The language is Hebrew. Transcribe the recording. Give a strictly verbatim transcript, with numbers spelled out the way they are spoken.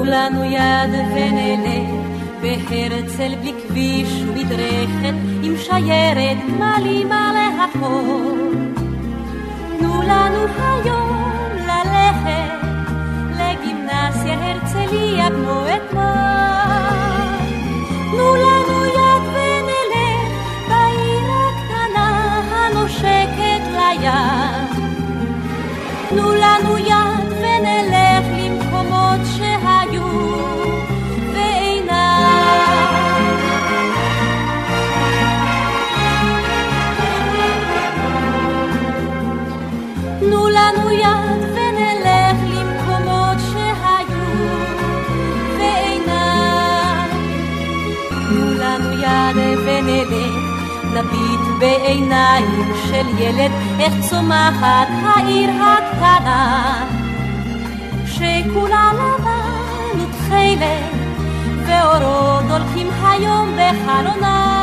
לנו יד ונלך בהרצל בלי כביש ומדרכת עם שיירת גמלים על החול. תנו לנו היום ללכת לגימנסיה הרצליה כמו אתמול. תנו לנו יד ונלך בעיר הקטנה הנושקת לים. תנו לנו יד ונלך למקומות שהיו ואינם. תנו לנו יד ונלך למקומות שהיו ואינם. תנו לנו יד ונלך נביט בעיניים של ילד איך צומחת העיר הקטנה שכולה לבן ותכלת ואורות הולכים היום בחלונה.